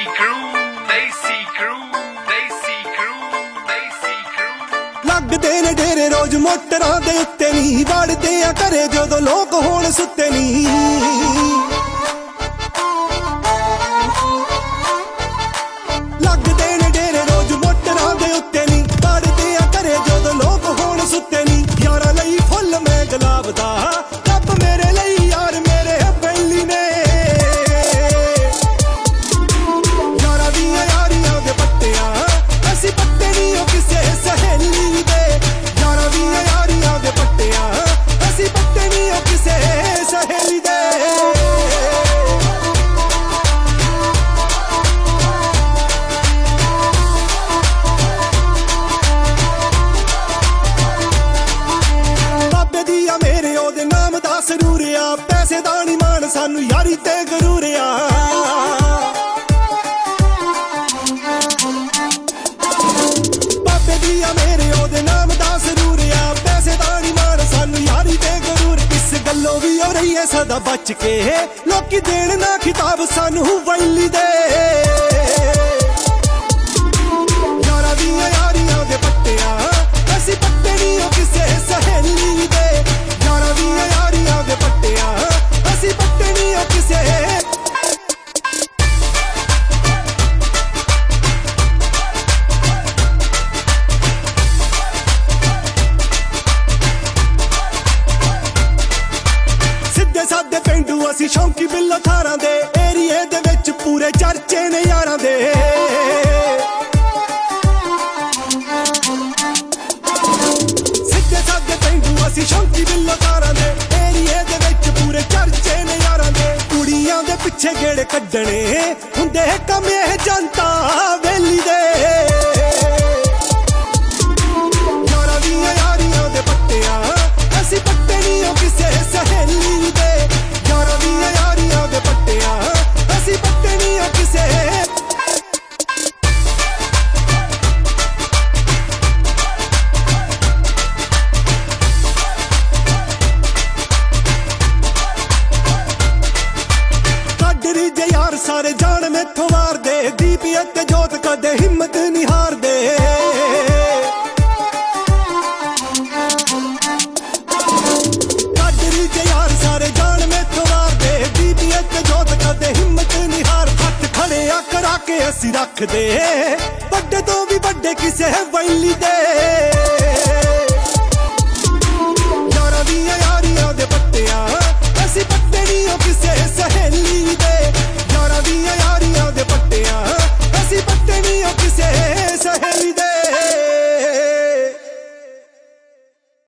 ਲੱਗਦੇ ਨੇ ਡੇਰੇ ਰੋਜ਼ ਮੋਟਰਾਂ ਦੇ ਉੱਤੇ ਨੀ ਵੜਦੇ ਆ ਘਰੇ ਜਦੋਂ ਲੋਕ ਹੋਣ ਸੁੱਤੇ ਨੀ ਲੱਗਦੇ ਨੇ ਡੇਰੇ ਰੋਜ਼ ਮੋਟਰਾਂ ਦੇ ਉੱਤੇ ਨੀ ਵੜਦੇ ਆ ਘਰੇ ਜਦੋਂ ਲੋਕ ਹੋਣ ਸੁੱਤੇ ਨੀ ਯਾਰਾਂ ਲਈ ਫੁੱਲ ਮੈਂ ਗੁਲਾਬ ਦਾ ਰੱਬ ਮੇਰੇ ਲਈ ਯਾਰ ਮੇਰੇ ਪਹਿਲੀ ਨੇ ਯਾਰਾਂ ਦੀਆਂ ਯਾਰੀਆਂ ਦੇ ਪੱਤਿਆਂ ਅਸੀਂ ਪੱਤੇ ਨਹੀਂ ਉਹ ਕਿਸੇ ਸਹੇਲੀ ਦੇ ਯਾਰਾਂ ਦੀਆਂ ਯਾਰੀਆਂ ਦੇ ਪੱਤਿਆਂ ਅਸੀਂ ਪੱਤੇ ਨਹੀਂ ਉਹ ਕਿਸੇ ਸਹੇਲੀ ਦੇ ਬਾਬੇ ਦੀ ਆ ਮੇਰੇ ਉਹਦੇ ਨਾਮ ਦਾ ਸਰੂਰ ਆ ਪੈਸੇ ਦਾ ਨੀ ਮਾਣ ਸਾਨੂੰ ਯਾਰੀ ਤੇ ਗਰੂਰ ਆ ਬਾਬੇ ਦੀ ਆ ਮੇਰੇ ਉਹਦੇ ਨਾਮ ਦਾ ਸਰੂਰ ਆ ਪੈਸੇ ਦਾ ਨੀ ਮਾਣ ਸਾਨੂੰ ਯਾਰੀ ਤੇ ਗਰੂਰ ਇਸ ਗੱਲੋਂ ਵੀ ਹੋ ਰਹੀ ਹੈ ਸਦਾ ਬਚ ਕੇ ਲੋਕੀ ਦੇਣ ਨਾ ਖਿਤਾਬ ਸਾਨੂੰ ਵੈਲੀ ਦੇ ਯਾਰਾਂ ਦੀਆਂ ਯਾਰੀਆਂ ਦੇ ਪੱਤਿਆਂ ਅਸੀਂ ਪੱਤੇ ਨਹੀਂ ਉਹ ਕਿਸੇ ਸਹੇਲੀ ਦੇ ਯਾਰਾਂ ਦੀਆਂ ਯਾਰੀਆਂ ਦੇ ਪੱਤਿਆਂ ਅਸੀਂ ਪੱਤੇ ਨਹੀਂ ਉਹ ਕਿਸੇ ਸਿੱਧੇ ਸਾਦੇ ਪਿੰਡੂ ਅਸੀਂ ਸ਼ੌਂਕੀ ਬਿੱਲੋ ਥਾਰਾਂ ਦੇ ਏਰੀਏ ਦੇ ਵਿੱਚ ਪੂਰੇ ਚਰਚੇ ਨੇ ਯਾਰਾਂ ਦੇ ਸਿੱਧੇ ਸਾਦੇ ਪਿੰਡੂ ਅਸੀਂ ਸ਼ੌਂਕੀ ਬਿੱਲੋ ਥਾਰਾਂ ਦੇ ਏਰੀਏ ਦੇ ਵਿੱਚ ਪੂਰੇ ਚਰਚੇ ਨੇ ਯਾਰਾਂ ਦੇ ਕੁੜੀਆਂ ਦੇ ਪਿੱਛੇ ਗੇੜੇ ਕੱਢਣੇ ਹੁੰਦੇ ਕੰਮ ਇਹ ਜਨਤਾ ਵੇਲੀ ਦੇ ਯਾਰਾਂ ਦੀਆਂ ਯਾਰੀਆਂ ਦੇ ਪੱਤਿਆਂ ਅਸੀਂ ਪੱਤੇ ਨਹੀਂ ਉਹ ਕਿਸੇ ਸਹੇਲੀ ਦੇ ਯਾਰਾਂ ਦੀਆਂ ਯਾਰੀਆਂ ਦੇ ਪੱਤਿਆਂ ਅਸੀਂ ਪੱਤੇ ਨਹੀਂ ਉਹ ਕਿਸੇ ਕੱਢਰੀ ਜੇ ਯਾਰ ਸਾਰੇ ਜਾਣ ਮੈਥੋਂ ਵਾਰਦੇ ਦੀਪ ਅਤੇ ਜੋਤ ਕਦੇ ਹਿੰਮਤ ਨਹੀਂ ਹਾਰਦੇ ਕੱਢਰੀ ਜੇ ਯਾਰ ਸਾਰੇ ਜਾਣ ਮੈਥੋਂ ਵਾਰਦੇ ਦੀਪ ਅਤੇ ਜੋਤ ਕਦੇ ਹਿੰਮਤ ਨਹੀਂ ਹਾਰ ਹੱਥ ਖੜੇ ਆ ਕਰਾ ਕੇ ਅਸੀਂ ਰੱਖਦੇ ਵੱਡੇ ਤੋਂ ਵੀ ਵੱਡੇ ਕਿਸੇ ਵੈਲੀ ਦੇ